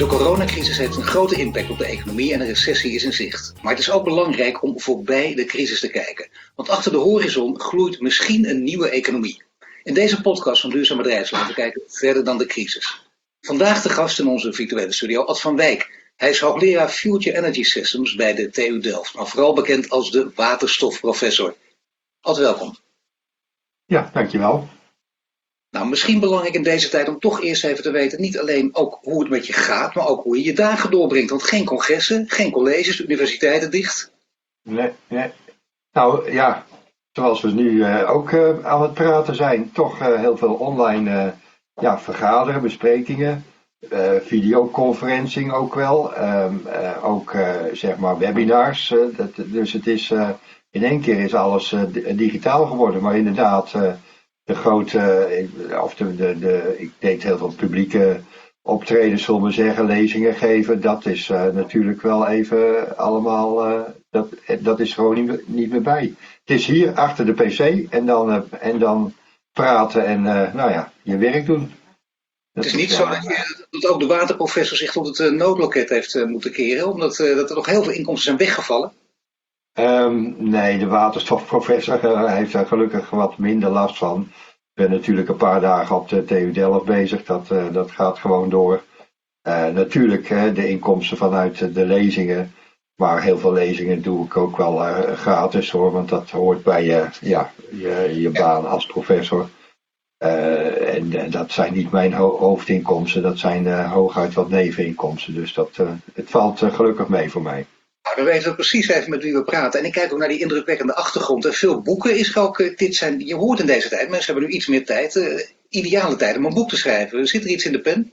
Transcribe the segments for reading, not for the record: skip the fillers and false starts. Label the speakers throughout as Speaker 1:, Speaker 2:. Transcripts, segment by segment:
Speaker 1: De coronacrisis heeft een grote impact op de economie en een recessie is in zicht. Maar het is ook belangrijk om voorbij de crisis te kijken. Want achter de horizon gloeit misschien een nieuwe economie. In deze podcast van Duurzaam Bedrijfsleven kijken we verder dan de crisis. Vandaag de gast in onze virtuele studio, Ad van Wijk. Hij is hoogleraar Future Energy Systems bij de TU Delft, maar vooral bekend als de waterstofprofessor. Ad, welkom.
Speaker 2: Ja, dankjewel.
Speaker 1: Nou, misschien belangrijk in deze tijd om toch eerst even te weten, niet alleen ook hoe het met je gaat, maar ook hoe je je dagen doorbrengt. Want geen congressen, geen colleges, universiteiten dicht.
Speaker 2: Nee. Nou ja, zoals we nu ook aan het praten zijn, toch heel veel online vergaderen, besprekingen, videoconferencing ook wel, ook zeg maar webinars. Dus het is in één keer is alles digitaal geworden, maar inderdaad de grote, ik deed heel veel publieke optredens, zullen we zeggen, lezingen geven. Dat is natuurlijk wel even allemaal, dat is gewoon niet meer bij. Het is hier achter de pc en dan praten en je werk doen.
Speaker 1: Het is niet zo dat ook de waterprofessor zich tot het noodloket heeft moeten keren, omdat dat er nog heel veel inkomsten zijn weggevallen.
Speaker 2: Nee, de waterstofprofessor heeft daar gelukkig wat minder last van. Ik ben natuurlijk een paar dagen op de TU Delft bezig, dat gaat gewoon door. Natuurlijk de inkomsten vanuit de lezingen, maar heel veel lezingen doe ik ook wel gratis hoor, want dat hoort bij je baan als professor. En dat zijn niet mijn hoofdinkomsten, dat zijn hooguit wat neveninkomsten, dus het valt gelukkig mee voor mij.
Speaker 1: Nou, we weten precies even met wie we praten. En ik kijk ook naar die indrukwekkende achtergrond. En veel boeken is er ook, je hoort in deze tijd, mensen hebben nu iets meer tijd, ideale tijd om een boek te schrijven. Zit er iets in de pen?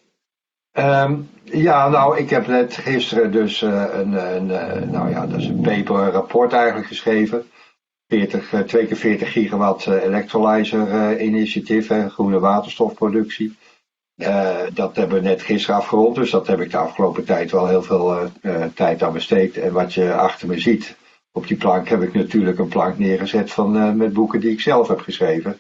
Speaker 2: Ik heb net gisteren dus dat is een paper, rapport eigenlijk geschreven. 2 keer 40 gigawatt electrolyzer initiatief, groene waterstofproductie. Dat hebben we net gisteren afgerond, dus dat heb ik de afgelopen tijd wel heel veel tijd aan besteed. En wat je achter me ziet, op die plank heb ik natuurlijk een plank neergezet met boeken die ik zelf heb geschreven.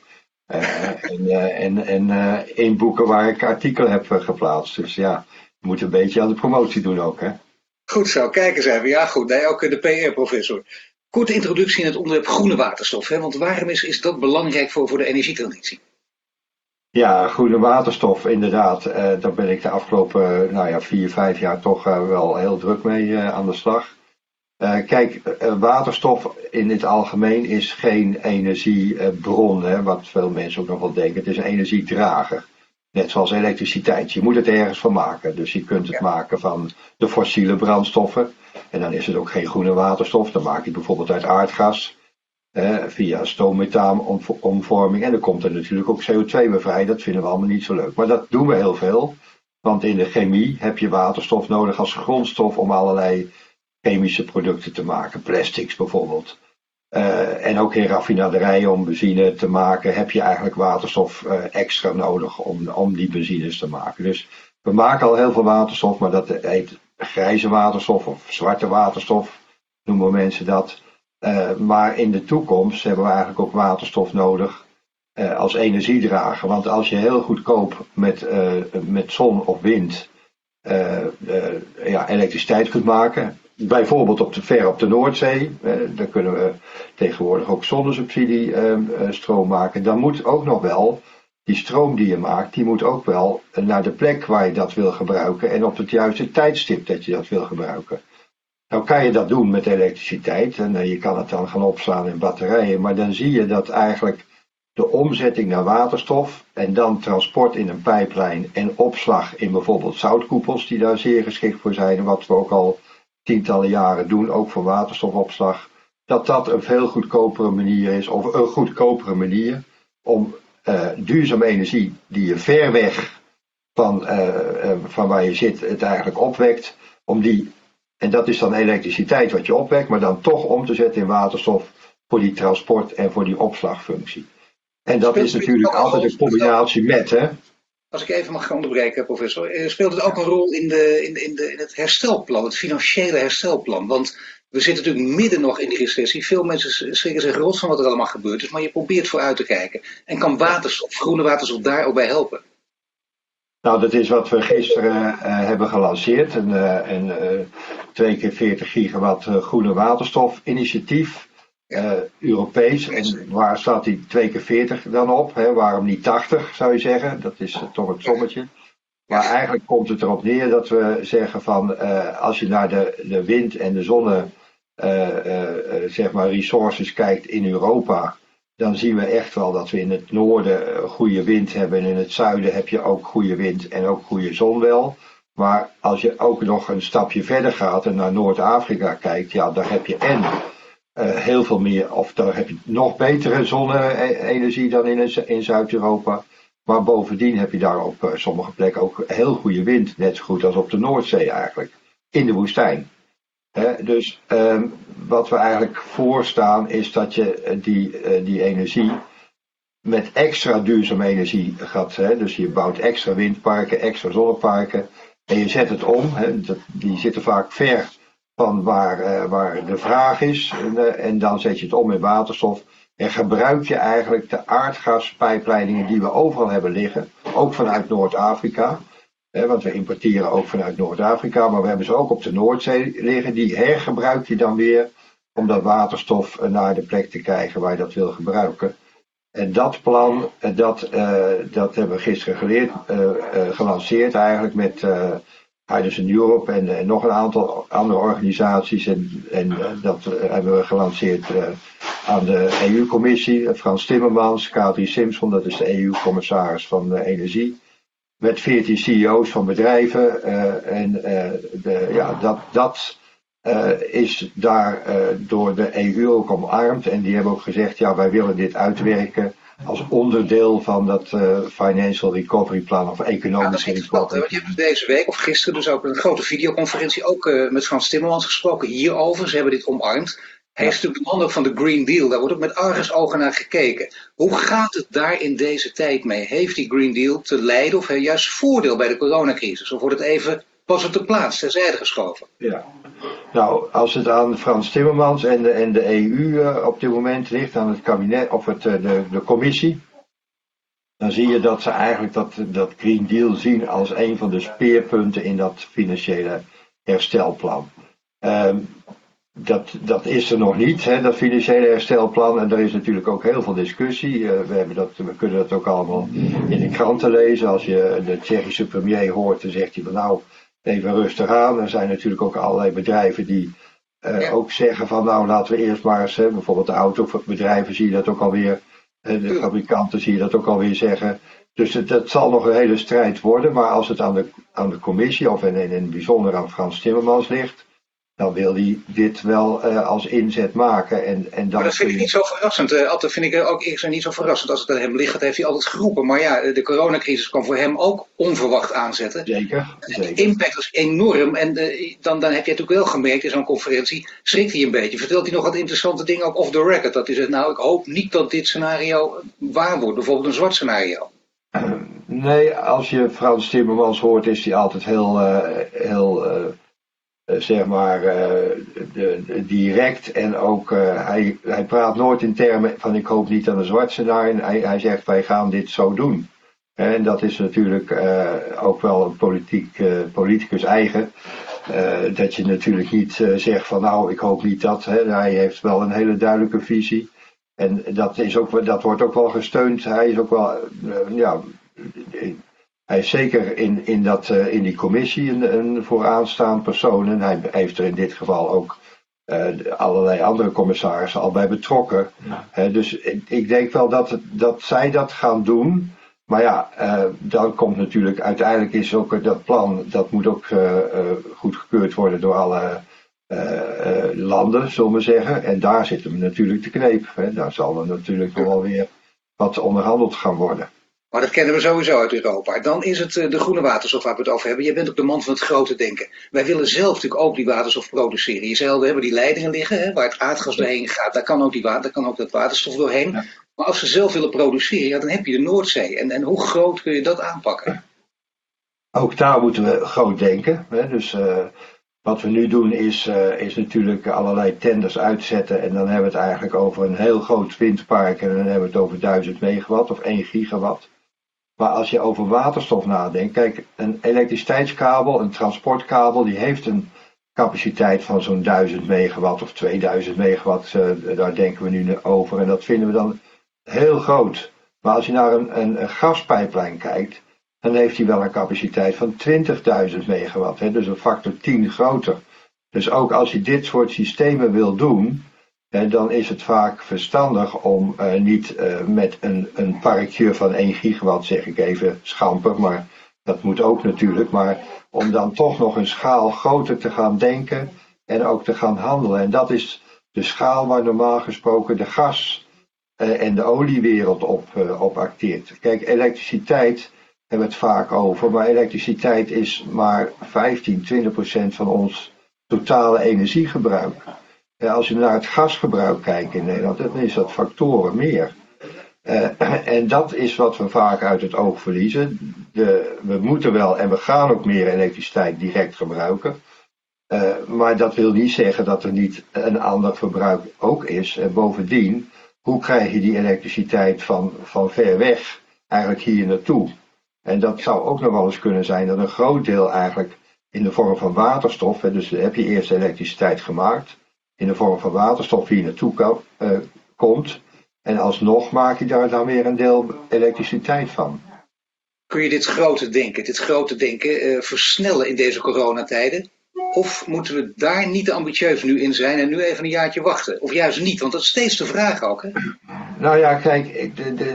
Speaker 2: In boeken waar ik artikelen heb geplaatst. Dus ja, je moet een beetje aan de promotie doen ook, hè.
Speaker 1: Goed zo, kijk eens even. Ja goed, nee, ook de PR-professor. Korte introductie in het onderwerp groene waterstof, hè? Want waarom is dat belangrijk voor de energietransitie?
Speaker 2: Ja, groene waterstof, inderdaad. Daar ben ik de afgelopen 4, 5 jaar toch wel heel druk mee aan de slag. Kijk, waterstof in het algemeen is geen energiebron, hè, wat veel mensen ook nog wel denken. Het is een energiedrager. Net zoals elektriciteit. Je moet het ergens van maken. Dus je kunt het maken van de fossiele brandstoffen. En dan is het ook geen groene waterstof. Dan maak je bijvoorbeeld uit aardgas. Via stoommethaanomvorming. En dan komt er natuurlijk ook CO2 weer vrij. Dat vinden we allemaal niet zo leuk. Maar dat doen we heel veel. Want in de chemie heb je waterstof nodig als grondstof om allerlei chemische producten te maken. Plastics bijvoorbeeld. En ook in raffinaderijen om benzine te maken heb je eigenlijk waterstof extra nodig om die benzines te maken. Dus we maken al heel veel waterstof, maar dat heet grijze waterstof of zwarte waterstof, noemen mensen dat. Maar in de toekomst hebben we eigenlijk ook waterstof nodig als energiedrager. Want als je heel goedkoop met zon of wind elektriciteit kunt maken, bijvoorbeeld ver op de Noordzee, daar kunnen we tegenwoordig ook zonnesubsidie stroom maken. Dan moet ook nog wel, die stroom die je maakt, die moet ook wel naar de plek waar je dat wil gebruiken en op het juiste tijdstip dat je dat wil gebruiken. Nou kan je dat doen met elektriciteit en je kan het dan gaan opslaan in batterijen, maar dan zie je dat eigenlijk de omzetting naar waterstof en dan transport in een pijplijn en opslag in bijvoorbeeld zoutkoepels die daar zeer geschikt voor zijn en wat we ook al tientallen jaren doen, ook voor waterstofopslag, dat een veel goedkopere manier is, of een goedkopere manier om duurzame energie die je ver weg van waar je zit het eigenlijk opwekt, en dat is dan elektriciteit wat je opwekt, maar dan toch om te zetten in waterstof voor die transport en voor die opslagfunctie. En dat is natuurlijk altijd een combinatie met, hè.
Speaker 1: Als ik even mag onderbreken, professor, speelt het ook een rol in het herstelplan, het financiële herstelplan? Want we zitten natuurlijk midden nog in die recessie. Veel mensen schrikken zich rot van wat er allemaal gebeurd is, maar je probeert vooruit te kijken. En kan waterstof, groene waterstof daar ook bij helpen?
Speaker 2: Nou, dat is wat we gisteren hebben gelanceerd. Een 2 keer 40 gigawatt groene waterstof initiatief. Europees. En waar staat die 2 keer 40 dan op? Hè? Waarom niet 80 zou je zeggen? Dat is toch het sommetje. Maar eigenlijk komt het erop neer dat we zeggen van als je naar de wind en de zonne zeg maar resources kijkt in Europa, dan zien we echt wel dat we in het noorden goede wind hebben en in het zuiden heb je ook goede wind en ook goede zon wel. Maar als je ook nog een stapje verder gaat en naar Noord-Afrika kijkt, ja, daar heb je heel veel meer, of daar heb je nog betere zonne-energie dan in Zuid-Europa. Maar bovendien heb je daar op sommige plekken ook heel goede wind, net zo goed als op de Noordzee eigenlijk, in de woestijn. Dus wat we eigenlijk voorstaan is dat je die energie met extra duurzame energie gaat. Dus je bouwt extra windparken, extra zonneparken en je zet het om. Die zitten vaak ver van waar de vraag is en dan zet je het om in waterstof. En gebruik je eigenlijk de aardgaspijpleidingen die we overal hebben liggen, ook vanuit Noord-Afrika. Want we importeren ook vanuit Noord-Afrika, maar we hebben ze ook op de Noordzee liggen. Die hergebruik je dan weer om dat waterstof naar de plek te krijgen waar je dat wil gebruiken. En dat plan, dat hebben we gisteren gelanceerd eigenlijk met Hydrogen Europe en nog een aantal andere organisaties. En dat hebben we gelanceerd aan de EU-commissie. Frans Timmermans, Kadri Simpson, dat is de EU-commissaris van Energie. Met 14 CEO's van bedrijven. Dat is daar door de EU ook omarmd. En die hebben ook gezegd, ja, wij willen dit uitwerken als onderdeel van dat Financial Recovery Plan of economische recovery.
Speaker 1: Je hebt deze week of gisteren dus ook een grote videoconferentie ook met Frans Timmermans gesproken hierover. Ze hebben dit omarmd. Hij is natuurlijk de man ook van de Green Deal. Daar wordt ook met argusogen naar gekeken. Hoe gaat het daar in deze tijd mee? Heeft die Green Deal te lijden of heeft juist voordeel bij de coronacrisis? Of wordt het even pas op de plaats terzijde geschoven?
Speaker 2: Ja. Nou, als het aan Frans Timmermans en de EU op dit moment ligt, aan het kabinet of de commissie, dan zie je dat ze eigenlijk dat Green Deal zien als een van de speerpunten in dat financiële herstelplan. Dat is er nog niet, dat financiële herstelplan. En er is natuurlijk ook heel veel discussie. We kunnen dat ook allemaal in de kranten lezen. Als je de Tsjechische premier hoort, dan zegt hij van nou, even rustig aan. Er zijn natuurlijk ook allerlei bedrijven die ook zeggen van nou, laten we eerst maar eens, bijvoorbeeld de autobedrijven zie je dat ook alweer. De fabrikanten zie je dat ook alweer zeggen. Dus dat zal nog een hele strijd worden. Maar als het aan de commissie of in het bijzonder aan Frans Timmermans ligt, dan wil hij dit wel als inzet maken.
Speaker 1: Maar dat vind ik niet zo verrassend. Altijd vind ik ook eerst niet zo verrassend. Als het aan hem ligt, dat heeft hij altijd geroepen. Maar ja, de coronacrisis kan voor hem ook onverwacht aanzetten.
Speaker 2: Zeker.
Speaker 1: De impact is enorm. En dan heb je natuurlijk wel gemerkt in zo'n conferentie, schrikt hij een beetje. Vertelt hij nog wat interessante dingen ook off the record. Dat hij zegt, nou, ik hoop niet dat dit scenario waar wordt. Bijvoorbeeld een zwart scenario.
Speaker 2: Nee, als je Frans Timmermans hoort, is hij altijd heel zeg maar direct en ook hij praat nooit in termen van ik hoop niet aan een zwart scenario. Hij zegt wij gaan dit zo doen. En dat is natuurlijk ook wel een politicus eigen. Dat je natuurlijk niet zegt van nou ik hoop niet dat. Hij heeft wel een hele duidelijke visie. En dat wordt ook wel gesteund. Hij is ook wel hij is zeker in die commissie een vooraanstaand persoon. En hij heeft er in dit geval ook allerlei andere commissarissen al bij betrokken. Dus ik denk wel dat zij dat gaan doen. Maar ja, dan komt natuurlijk, uiteindelijk is ook dat plan, dat moet ook goedgekeurd worden door alle landen, zullen we zeggen. En daar zitten we natuurlijk te kneep. Daar zal er natuurlijk nog wel weer wat onderhandeld gaan worden.
Speaker 1: Maar dat kennen we sowieso uit Europa. Dan is het de groene waterstof waar we het over hebben. Jij bent ook de man van het grote denken. Wij willen zelf natuurlijk ook die waterstof produceren. Je zei al, we hebben die leidingen liggen, waar het aardgas doorheen gaat. Daar kan ook dat waterstof doorheen. Ja. Maar als we zelf willen produceren, ja, dan heb je de Noordzee. En hoe groot kun je dat aanpakken?
Speaker 2: Ook daar moeten we groot denken. Dus wat we nu doen is natuurlijk allerlei tenders uitzetten. En dan hebben we het eigenlijk over een heel groot windpark. En dan hebben we het over 1000 megawatt of 1 gigawatt. Maar als je over waterstof nadenkt, kijk, een elektriciteitskabel, een transportkabel, die heeft een capaciteit van zo'n 1000 megawatt of 2000 megawatt, daar denken we nu over. En dat vinden we dan heel groot. Maar als je naar een gaspijplijn kijkt, dan heeft hij wel een capaciteit van 20.000 megawatt. Hè, dus een factor 10 groter. Dus ook als je dit soort systemen wil doen, dan is het vaak verstandig om niet met een parkje van 1 gigawatt, zeg ik even schamper, maar dat moet ook natuurlijk, maar om dan toch nog een schaal groter te gaan denken en ook te gaan handelen. En dat is de schaal waar normaal gesproken de gas en de oliewereld op acteert. Kijk, elektriciteit hebben we het vaak over, maar elektriciteit is maar 15-20% van ons totale energiegebruik. Als je naar het gasgebruik kijkt in Nederland, dan is dat factoren meer. En dat is wat we vaak uit het oog verliezen. We moeten wel en we gaan ook meer elektriciteit direct gebruiken. Maar dat wil niet zeggen dat er niet een ander verbruik ook is. En bovendien, hoe krijg je die elektriciteit van ver weg eigenlijk hier naartoe? En dat zou ook nog wel eens kunnen zijn dat een groot deel eigenlijk in de vorm van waterstof, dus heb je eerst elektriciteit gemaakt, in de vorm van waterstof hier naartoe komt. En alsnog maak je daar dan weer een deel elektriciteit van.
Speaker 1: Kun je dit grote denken versnellen in deze coronatijden? Of moeten we daar niet te ambitieus nu in zijn en nu even een jaartje wachten? Of juist niet, want dat is steeds de vraag ook. Hè?
Speaker 2: Nou ja, kijk,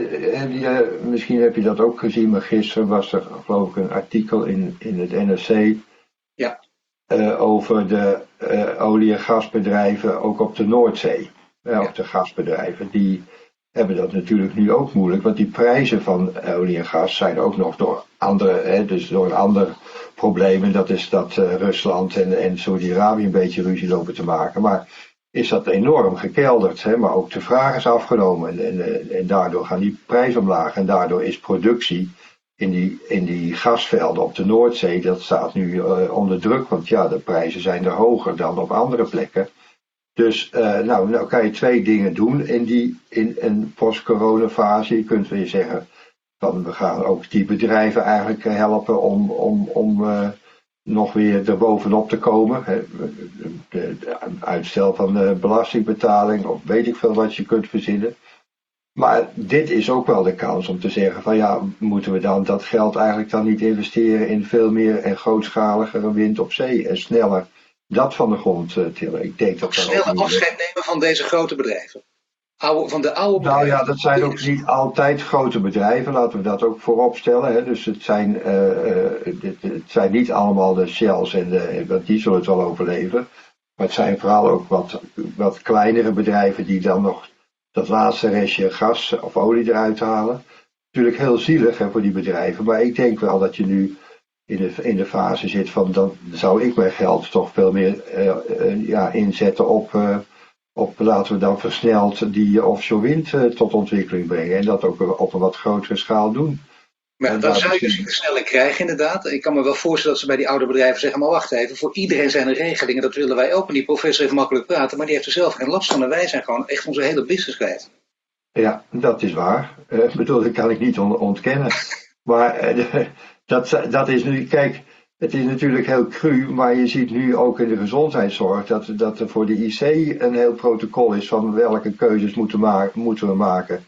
Speaker 2: misschien heb je dat ook gezien, maar gisteren was er geloof ik een artikel in het NRC
Speaker 1: ja.
Speaker 2: Over de olie- en gasbedrijven ook op de Noordzee. Of de gasbedrijven, die hebben dat natuurlijk nu ook moeilijk, want die prijzen van olie en gas zijn ook nog door andere, dus door een ander probleem, en dat is dat Rusland en Saudi-Arabië een beetje ruzie lopen te maken. Maar is dat enorm gekelderd, maar ook de vraag is afgenomen en daardoor gaan die prijzen omlaag en daardoor is productie in die gasvelden op de Noordzee, dat staat nu onder druk, want ja, de prijzen zijn er hoger dan op andere plekken. Dus nou kan je 2 dingen doen in een post-corona-fase. Je kunt weer zeggen van we gaan ook die bedrijven eigenlijk helpen om nog weer erbovenop te komen. De uitstel van belastingbetaling of weet ik veel wat je kunt verzinnen. Maar dit is ook wel de kans om te zeggen van ja, moeten we dan dat geld eigenlijk dan niet investeren in veel meer en grootschaligere wind op zee en sneller dat van de grond tillen. Ik denk dat
Speaker 1: sneller afscheid nemen van deze grote bedrijven. Van de oude bedrijven.
Speaker 2: Nou ja, dat zijn ook niet altijd grote bedrijven, laten we dat ook voorop stellen. Hè. Dus het zijn niet allemaal de Shells want die zullen het wel overleven. Maar het zijn vooral ook wat kleinere bedrijven die dan nog dat laatste restje gas of olie eruit halen. Natuurlijk heel zielig voor die bedrijven, maar ik denk wel dat je nu in de fase zit van dan zou ik mijn geld toch veel meer inzetten op laten we dan versneld die offshore wind tot ontwikkeling brengen en dat ook op een wat grotere schaal doen.
Speaker 1: Maar dan zou je dus een versnelling krijgen inderdaad. Ik kan me wel voorstellen dat ze bij die oude bedrijven zeggen, maar wacht even, voor iedereen zijn er regelingen, dat willen wij ook. En die professor heeft makkelijk praten, maar die heeft er zelf geen last van en wij zijn gewoon echt onze hele business kwijt.
Speaker 2: Ja, dat is waar. Dat kan ik niet ontkennen. Maar dat is nu, kijk, het is natuurlijk heel cru, maar je ziet nu ook in de gezondheidszorg dat er voor de IC een heel protocol is van welke keuzes moeten we maken.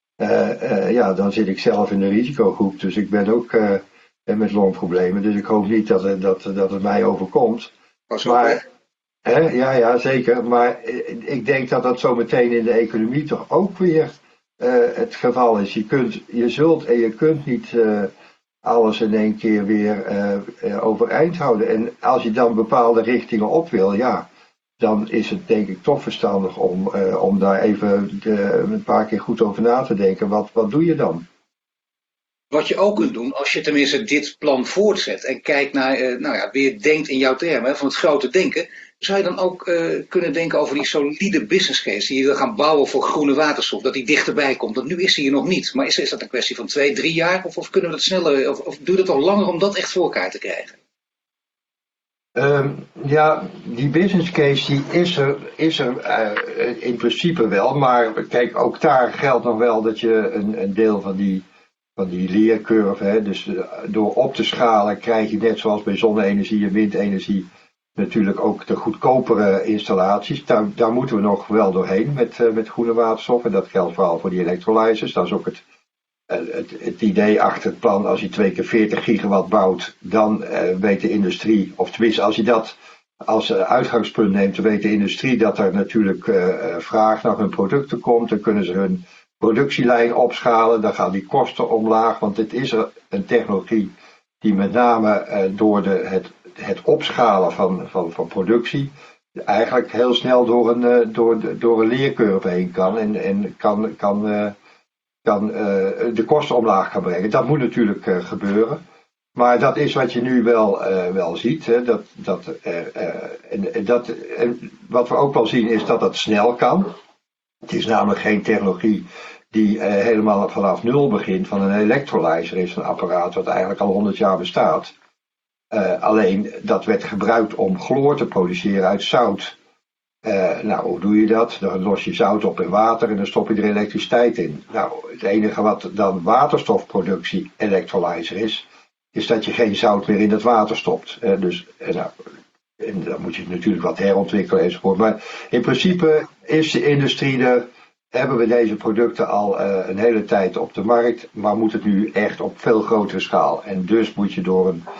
Speaker 2: Dan zit ik zelf in de risicogroep, dus ik ben ook met longproblemen, dus ik hoop niet dat het mij overkomt. Maar, ja, zeker, maar ik denk dat dat zo meteen in de economie toch ook weer het geval is. Je kunt niet alles in één keer weer overeind houden. En als je dan bepaalde richtingen op wil, ja, dan is het denk ik toch verstandig om daar even een paar keer goed over na te denken. Wat doe je dan?
Speaker 1: Wat je ook kunt doen, als je tenminste dit plan voortzet en kijkt naar, weer denkt in jouw termen, van het grote denken, zou je dan ook kunnen denken over die solide business case die je wil gaan bouwen voor groene waterstof, dat die dichterbij komt. Want nu is die er nog niet. Maar is dat een kwestie van 2-3 jaar of kunnen we dat sneller, of duurt het al langer om dat echt voor elkaar te krijgen?
Speaker 2: Die business case die is er in principe wel, maar kijk, ook daar geldt nog wel dat je een deel van van die leercurve. Hè. Dus door op te schalen krijg je net zoals bij zonne-energie en windenergie natuurlijk ook de goedkopere installaties. Daar moeten we nog wel doorheen met groene waterstof. En dat geldt vooral voor die electrolyzers. Dat is ook het idee achter het plan. Als je 2 keer 40 gigawatt bouwt, dan weet de industrie, of tenminste als je dat als uitgangspunt neemt, dan weet de industrie dat er natuurlijk vraag naar hun producten komt. Dan kunnen ze hun productielijn opschalen. Dan gaan die kosten omlaag. Want dit is een technologie die met name door het opschalen van productie eigenlijk heel snel door een leercurve heen kan en kan de kosten omlaag kan brengen. Dat moet natuurlijk gebeuren. Maar dat is wat je nu wel ziet. Hè. Wat we ook wel zien is dat dat snel kan. Het is namelijk geen technologie die helemaal vanaf nul begint. Van een electrolyzer is een apparaat wat eigenlijk al 100 jaar bestaat. Alleen dat werd gebruikt om chloor te produceren uit zout. Nou, hoe doe je dat? Dan los je zout op in water en dan stop je er elektriciteit in. Nou, het enige wat dan waterstofproductie electrolyzer is dat je geen zout meer in dat water stopt. En dan moet je natuurlijk wat herontwikkelen enzovoort. Maar in principe is de industrie er, hebben we deze producten al een hele tijd op de markt, maar moet het nu echt op veel grotere schaal. En dus moet je door een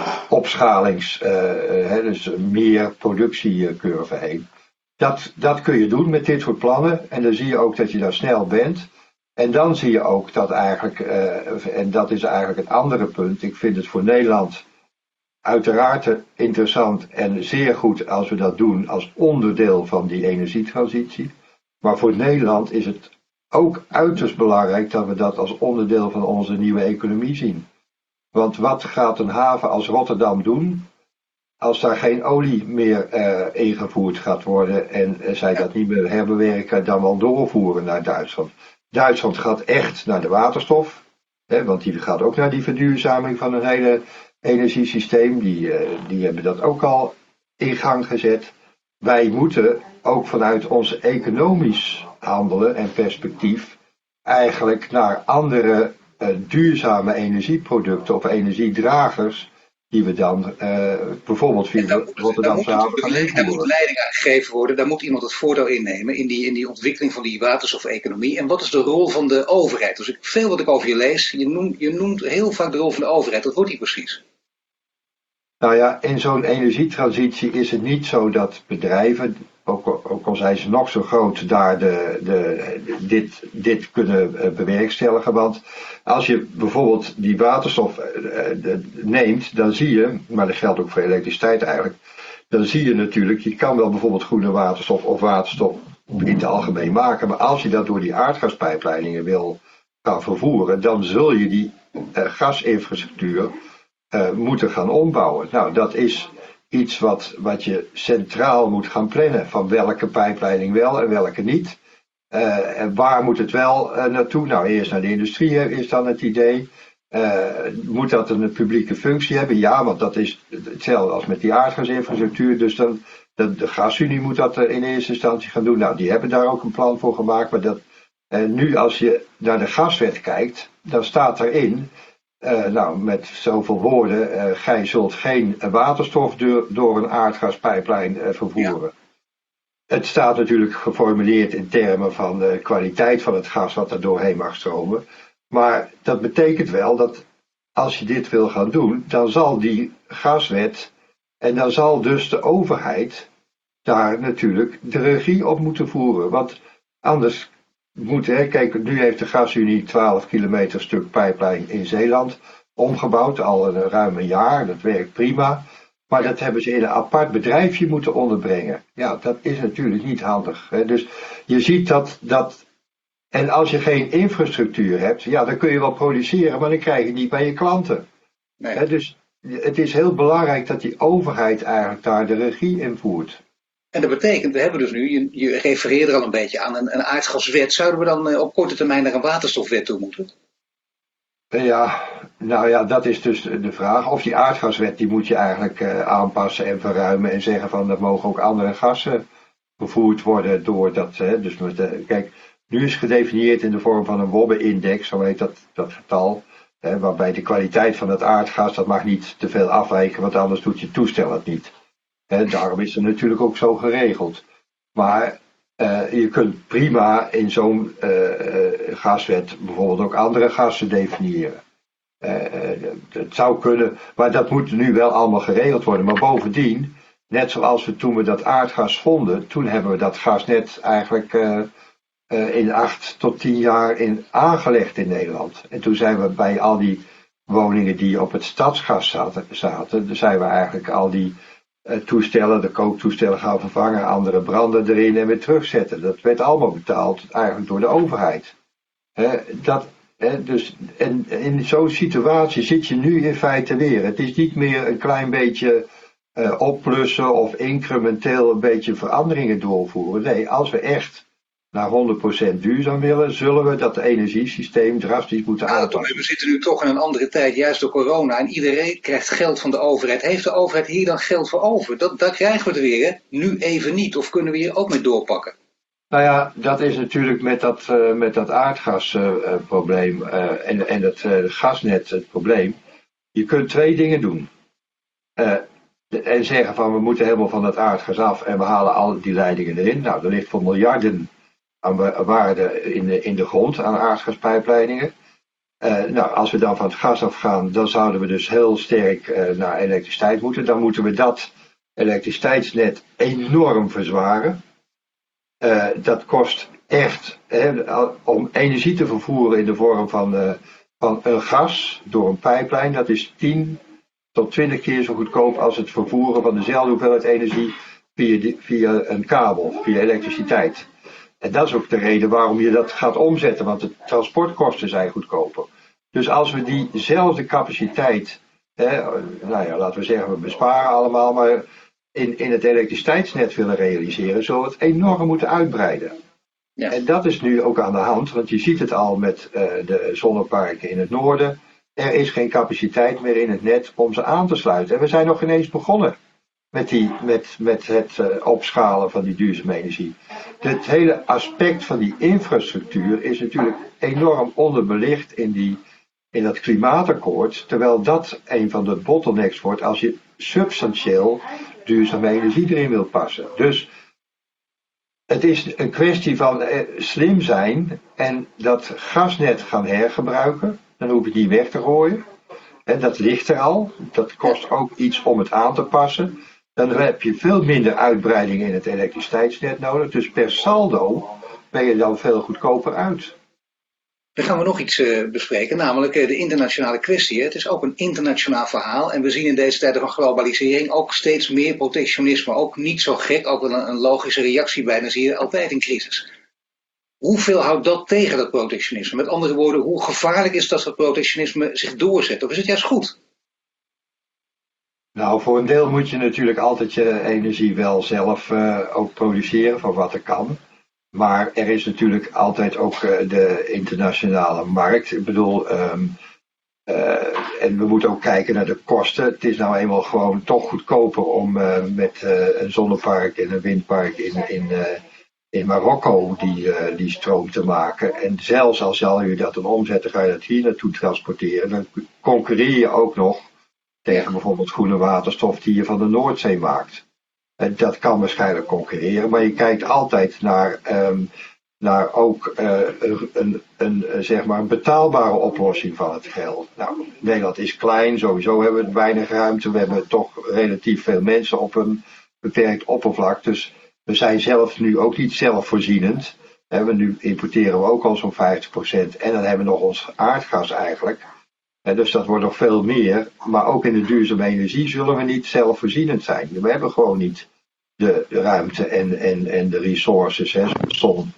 Speaker 2: dus meer productiecurve heen. Dat kun je doen met dit soort plannen en dan zie je ook dat je daar snel bent. En dan zie je ook dat eigenlijk, en dat is eigenlijk het andere punt, ik vind het voor Nederland uiteraard interessant en zeer goed als we dat doen als onderdeel van die energietransitie. Maar voor Nederland is het ook uiterst belangrijk dat we dat als onderdeel van onze nieuwe economie zien. Want wat gaat een haven als Rotterdam doen als daar geen olie meer ingevoerd gaat worden en zij dat niet meer herbewerken, dan wel doorvoeren naar Duitsland. Duitsland gaat echt naar de waterstof, want die gaat ook naar die verduurzaming van een hele energiesysteem. Die hebben dat ook al in gang gezet. Wij moeten ook vanuit ons economisch handelen en perspectief eigenlijk naar andere duurzame energieproducten of energiedragers die we dan bijvoorbeeld via Rotterdamse haven gaan invoeren.
Speaker 1: Daar moet leiding aan gegeven worden, daar moet iemand het voordeel innemen in die ontwikkeling van die waterstofeconomie. En wat is de rol van de overheid? Dus veel wat ik over je lees, je noemt heel vaak de rol van de overheid. Wat wordt die precies?
Speaker 2: Nou ja, in zo'n energietransitie is het niet zo dat bedrijven, ook al zijn ze nog zo groot, daar dit kunnen bewerkstelligen. Want als je bijvoorbeeld die waterstof neemt, dan zie je, maar dat geldt ook voor elektriciteit eigenlijk, dan zie je natuurlijk, je kan wel bijvoorbeeld groene waterstof of waterstof in het algemeen maken, maar als je dat door die aardgaspijpleidingen wil gaan vervoeren, dan zul je die gasinfrastructuur moeten gaan ombouwen. Nou, dat is iets wat je centraal moet gaan plannen. Van welke pijpleiding wel en welke niet. En waar moet het wel naartoe? Nou, eerst naar de industrie is dan het idee. Moet dat een publieke functie hebben? Ja, want dat is hetzelfde als met die aardgasinfrastructuur. Dus dan, de gasunie moet dat in eerste instantie gaan doen. Nou, die hebben daar ook een plan voor gemaakt. Maar nu als je naar de gaswet kijkt, dan staat erin, met zoveel woorden, gij zult geen waterstof door een aardgaspijplijn vervoeren. Ja. Het staat natuurlijk geformuleerd in termen van de kwaliteit van het gas wat er doorheen mag stromen. Maar dat betekent wel dat als je dit wil gaan doen, dan zal die gaswet en dan zal dus de overheid daar natuurlijk de regie op moeten voeren. Want anders kijk, nu heeft de gasunie 12 kilometer stuk pijplijn in Zeeland omgebouwd, al ruim een jaar, dat werkt prima. Maar dat hebben ze in een apart bedrijfje moeten onderbrengen. Ja, dat is natuurlijk niet handig. Hè. Dus je ziet dat. En als je geen infrastructuur hebt, ja, dan kun je wel produceren, maar dan krijg je het niet bij je klanten. Nee. Hè, dus het is heel belangrijk dat die overheid eigenlijk daar de regie in voert.
Speaker 1: En dat betekent, we hebben dus nu, je refereerde er al een beetje aan, een aardgaswet. Zouden we dan op korte termijn naar een waterstofwet toe moeten?
Speaker 2: Ja, nou ja, dat is dus de vraag. Of die aardgaswet, die moet je eigenlijk aanpassen en verruimen en zeggen van, dat mogen ook andere gassen vervoerd worden door dat. Dus kijk, nu is gedefinieerd in de vorm van een Wobbe-index, zo heet dat getal. Waarbij de kwaliteit van het aardgas, dat mag niet te veel afwijken, want anders doet je toestel het niet. Daarom is het natuurlijk ook zo geregeld. Maar je kunt prima in zo'n gaswet bijvoorbeeld ook andere gassen definiëren. Het zou kunnen, maar dat moet nu wel allemaal geregeld worden. Maar bovendien, net zoals toen we dat aardgas vonden, toen hebben we dat gasnet eigenlijk in 8 tot 10 jaar aangelegd in Nederland. En toen zijn we bij al die woningen die op het stadsgas zaten, dus zijn we eigenlijk al die toestellen, de kooktoestellen gaan vervangen, andere branden erin en weer terugzetten. Dat werd allemaal betaald eigenlijk door de overheid. Dus, en in zo'n situatie zit je nu in feite weer. Het is niet meer een klein beetje opplussen of incrementeel een beetje veranderingen doorvoeren. Nee, als we echt naar 100% duurzaam willen, zullen we dat energiesysteem drastisch moeten aanpassen.
Speaker 1: We zitten nu toch in een andere tijd, juist door corona, en iedereen krijgt geld van de overheid. Heeft de overheid hier dan geld voor over? Daar krijgen we het weer, hè? Nu even niet. Of kunnen we hier ook mee doorpakken?
Speaker 2: Nou ja, dat is natuurlijk met dat aardgasprobleem en het gasnet het probleem. Je kunt 2 dingen doen. En zeggen van we moeten helemaal van het aardgas af en we halen al die leidingen erin. Nou, er ligt voor miljarden aan waarde in de grond aan aardgaspijpleidingen. Nou, als we dan van het gas afgaan, dan zouden we dus heel sterk naar elektriciteit moeten. Dan moeten we dat elektriciteitsnet enorm verzwaren. Dat kost echt, om energie te vervoeren in de vorm van een gas door een pijplijn, dat is 10 tot 20 keer zo goedkoop als het vervoeren van dezelfde hoeveelheid energie via een kabel, via elektriciteit. En dat is ook de reden waarom je dat gaat omzetten, want de transportkosten zijn goedkoper. Dus als we diezelfde capaciteit, nou ja, laten we zeggen we besparen allemaal, maar in het elektriciteitsnet willen realiseren, zullen we het enorm moeten uitbreiden. Ja. En dat is nu ook aan de hand, want je ziet het al met de zonneparken in het noorden. Er is geen capaciteit meer in het net om ze aan te sluiten. En we zijn nog ineens begonnen met het opschalen van die duurzame energie. Het hele aspect van die infrastructuur is natuurlijk enorm onderbelicht in dat klimaatakkoord, terwijl dat een van de bottlenecks wordt als je substantieel duurzame energie erin wil passen. Dus het is een kwestie van slim zijn en dat gasnet gaan hergebruiken. Dan hoef je het niet weg te gooien. En dat ligt er al. Dat kost ook iets om het aan te passen. Dan heb je veel minder uitbreiding in het elektriciteitsnet nodig. Dus per saldo ben je dan veel goedkoper uit.
Speaker 1: Dan gaan we nog iets bespreken, namelijk de internationale kwestie. Het is ook een internationaal verhaal en we zien in deze tijden van globalisering ook steeds meer protectionisme. Ook niet zo gek, ook wel een logische reactie bijna zie je altijd in crisis. Hoeveel houdt dat tegen, dat protectionisme? Met andere woorden, hoe gevaarlijk is dat protectionisme zich doorzet? Of is het juist goed?
Speaker 2: Nou, voor een deel moet je natuurlijk altijd je energie wel zelf ook produceren van wat er kan. Maar er is natuurlijk altijd ook de internationale markt. Ik bedoel, en we moeten ook kijken naar de kosten. Het is nou eenmaal gewoon toch goedkoper om met een zonnepark en een windpark in Marokko die stroom te maken. En zelfs al zal je dat dan omzetten, ga je dat hier naartoe transporteren. Dan concurreer je ook nog tegen bijvoorbeeld groene waterstof die je van de Noordzee maakt. En dat kan waarschijnlijk concurreren, maar je kijkt altijd naar ook zeg maar een betaalbare oplossing van het geld. Nou, Nederland is klein, sowieso hebben we weinig ruimte. We hebben toch relatief veel mensen op een beperkt oppervlak. Dus we zijn zelf nu ook niet zelfvoorzienend. Nu importeren we ook al zo'n 50%. En dan hebben we nog ons aardgas eigenlijk. Dus dat wordt nog veel meer. Maar ook in de duurzame energie zullen we niet zelfvoorzienend zijn. We hebben gewoon niet de ruimte en de resources, zoals zon,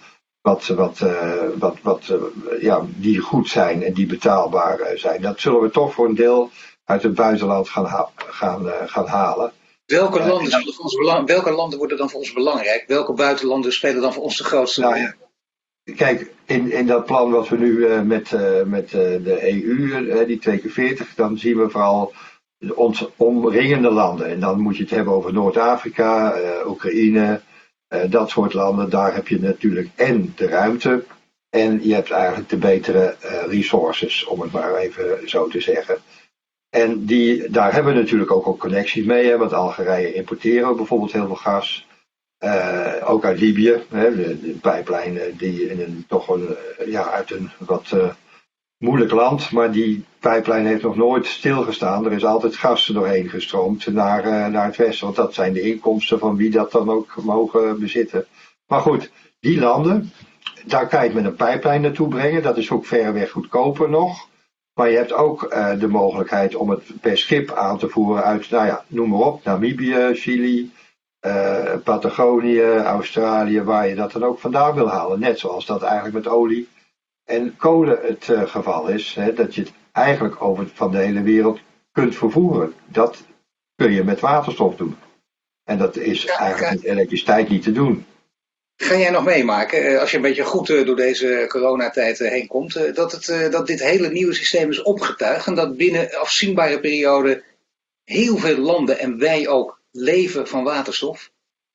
Speaker 2: die goed zijn en die betaalbaar zijn. Dat zullen we toch voor een deel uit het buitenland gaan halen.
Speaker 1: Welke landen worden dan voor ons belangrijk? Welke buitenlanden spelen dan voor ons de grootste rol?
Speaker 2: Nou, kijk, in dat plan wat we nu met de EU, die 2x40, dan zien we vooral onze omringende landen. En dan moet je het hebben over Noord-Afrika, Oekraïne, dat soort landen. Daar heb je natuurlijk en de ruimte En je hebt eigenlijk de betere resources, om het maar even zo te zeggen. En daar hebben we natuurlijk ook al connecties mee. Hè, want Algerije importeren bijvoorbeeld heel veel gas. Ook uit Libië. Hè, de pijplijn die uit een wat moeilijk land. Maar die pijplijn heeft nog nooit stilgestaan. Er is altijd gas doorheen gestroomd naar het westen. Want dat zijn de inkomsten van wie dat dan ook mogen bezitten. Maar goed, die landen, daar kan je het met een pijplijn naartoe brengen. Dat is ook verreweg goedkoper nog. Maar je hebt ook de mogelijkheid om het per schip aan te voeren uit, noem maar op, Namibië, Chili, Patagonië, Australië, waar je dat dan ook vandaan wil halen. Net zoals dat eigenlijk met olie en kolen het geval is. Hè, dat je het eigenlijk van de hele wereld kunt vervoeren. Dat kun je met waterstof doen. En dat is eigenlijk met elektriciteit niet te doen.
Speaker 1: Ga jij nog meemaken, als je een beetje goed door deze coronatijd heen komt, dat dit hele nieuwe systeem is opgetuigd en dat binnen afzienbare periode heel veel landen en wij ook leven van waterstof?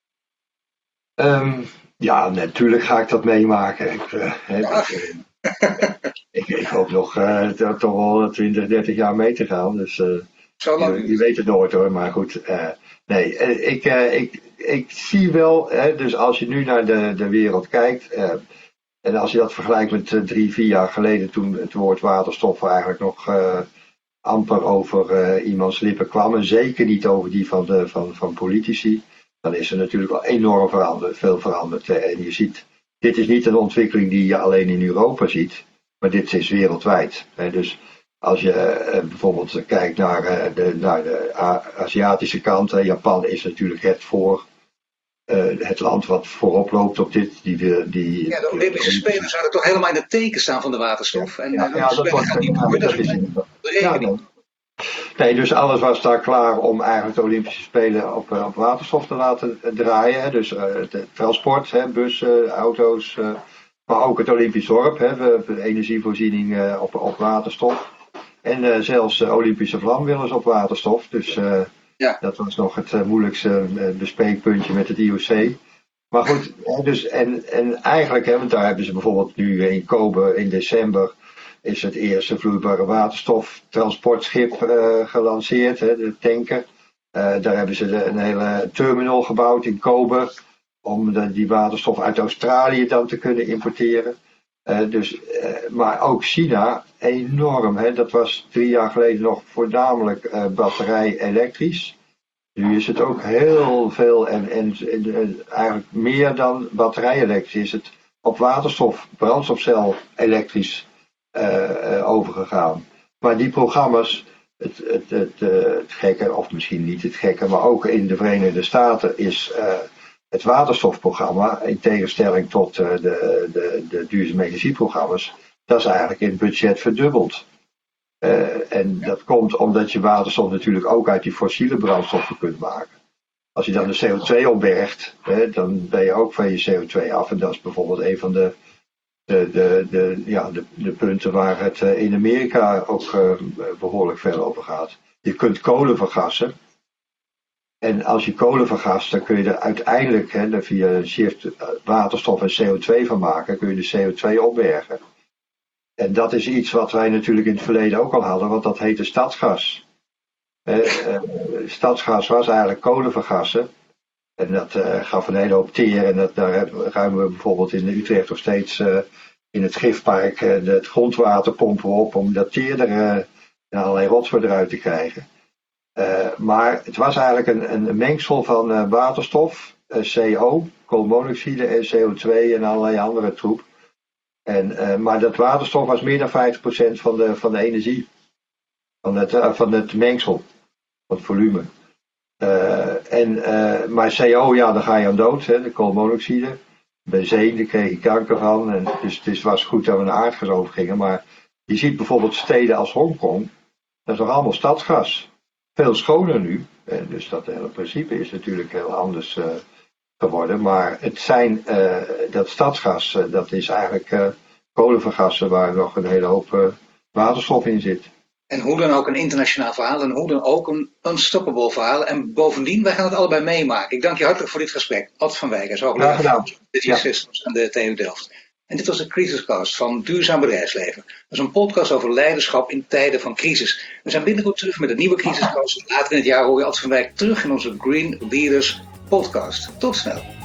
Speaker 2: Ja, natuurlijk ga ik dat meemaken. Ik hoop nog toch wel 20, 30 jaar mee te gaan. Dus je weet het nooit hoor, maar goed. Ik zie wel, dus als je nu naar de wereld kijkt, en als je dat vergelijkt met 3, 4 jaar geleden, toen het woord waterstof eigenlijk nog amper over iemands lippen kwam, en zeker niet over die van politici, dan is er natuurlijk wel enorm veel veranderd. En je ziet, dit is niet een ontwikkeling die je alleen in Europa ziet, maar dit is wereldwijd. Dus als je bijvoorbeeld kijkt naar de Aziatische kant, Japan is natuurlijk het land wat voorop loopt op dit.
Speaker 1: De Olympische Spelen zouden toch helemaal in het teken staan van de waterstof.
Speaker 2: Nee, dus alles was daar klaar om eigenlijk de Olympische Spelen op waterstof te laten draaien. Dus het transport, bussen, auto's, maar ook het Olympisch dorp, de energievoorziening op waterstof. En zelfs de Olympische vlam willen ze op waterstof. Dus dat was nog het moeilijkste bespreekpuntje met het IOC. Maar goed, dus, en eigenlijk, want daar hebben ze bijvoorbeeld nu in Kobe in december is het eerste vloeibare waterstoftransportschip gelanceerd, de tanker. Daar hebben ze een hele terminal gebouwd in Kobe om die waterstof uit Australië dan te kunnen importeren. Maar ook China, enorm. Dat was 3 jaar geleden nog voornamelijk batterij elektrisch. Nu is het ook heel veel en eigenlijk meer dan batterij elektrisch is het op waterstof, brandstofcel elektrisch overgegaan. Maar die programma's, het gekke, of misschien niet het gekke, maar ook in de Verenigde Staten is het waterstofprogramma, in tegenstelling tot de duurzame energieprogramma's, dat is eigenlijk in het budget verdubbeld. En dat komt omdat je waterstof natuurlijk ook uit die fossiele brandstoffen kunt maken. Als je dan de CO2 opbergt, dan ben je ook van je CO2 af. En dat is bijvoorbeeld een van de punten waar het in Amerika ook behoorlijk ver over gaat. Je kunt kolen vergassen. En als je kolen vergast, dan kun je er uiteindelijk via een shift waterstof en CO2 van maken, kun je de CO2 opbergen. En dat is iets wat wij natuurlijk in het verleden ook al hadden, want dat heette stadsgas. Stadsgas was eigenlijk kolen vergassen. En dat gaf een hele hoop teer. En daar ruimen we bijvoorbeeld in Utrecht nog steeds in het gifpark het grondwater pompen op om dat teer en allerlei rotzooi eruit te krijgen. Maar het was eigenlijk een mengsel van waterstof, CO, koolmonoxide en CO2 en allerlei andere troep. Maar dat waterstof was meer dan 50% van de energie. Van het mengsel. Van het volume. Maar CO, dan ga je aan dood. De koolmonoxide. Benzine, daar kreeg je kanker van. En dus het was goed dat we naar aardgas over gingen. Maar je ziet bijvoorbeeld steden als Hongkong. Dat is nog allemaal stadsgas. Veel schoner nu. Dus dat hele principe is natuurlijk heel anders geworden. Maar dat stadsgas, dat is eigenlijk kolenvergassen waar nog een hele hoop waterstof in zit.
Speaker 1: En hoe dan ook een internationaal verhaal en hoe dan ook een unstoppable verhaal. En bovendien, wij gaan het allebei meemaken. Ik dank je hartelijk voor dit gesprek. Ad van Wijk, hoogleraar Energy Systems aan de TU Delft. En dit was de Crisiscast van Duurzaam Bedrijfsleven. Dat is een podcast over leiderschap in tijden van crisis. We zijn binnenkort terug met een nieuwe Crisiscast. Later in het jaar hoor je Ad van Wijk terug in onze Green Leaders podcast. Tot snel.